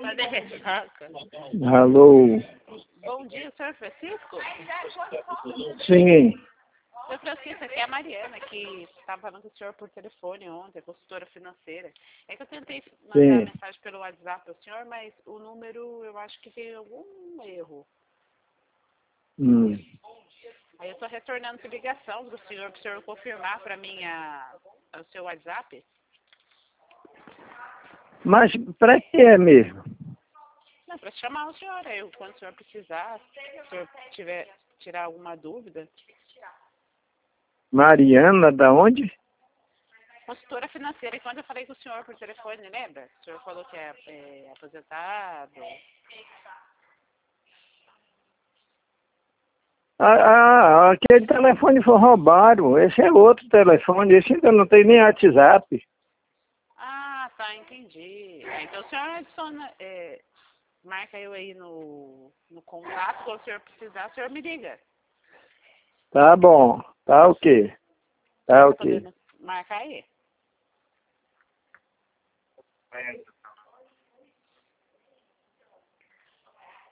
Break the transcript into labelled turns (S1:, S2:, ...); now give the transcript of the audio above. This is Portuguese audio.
S1: Tá de ressaca.
S2: Alô?
S1: Bom dia, senhor Francisco.
S2: Sim,
S1: Senhor Francisco, aqui é a Mariana, que estava falando com o senhor por telefone ontem, consultora financeira. É que eu tentei mandar
S2: sim.
S1: mensagem pelo WhatsApp ao senhor, mas o número eu acho que tem algum erro.
S2: Hum.
S1: Aí eu estou retornando essa ligação do senhor, para o senhor confirmar para mim o seu WhatsApp.
S2: Mas para que é mesmo?
S1: Não, para chamar o senhor aí, quando o senhor precisar, se o senhor tirar alguma dúvida.
S2: Mariana, da onde?
S1: Consultora financeira, e quando eu falei com o senhor por telefone, lembra? O senhor falou que é aposentado.
S2: Aquele telefone foi roubado. Esse é outro telefone. Esse ainda não tem nem WhatsApp.
S1: Ah, tá, entendi. Então o senhor adiciona, marca eu aí no contato, quando o senhor precisar, o senhor me liga.
S2: Tá bom. Tá ok. Tá
S1: Tá
S2: ok.
S1: podendo marcar aí?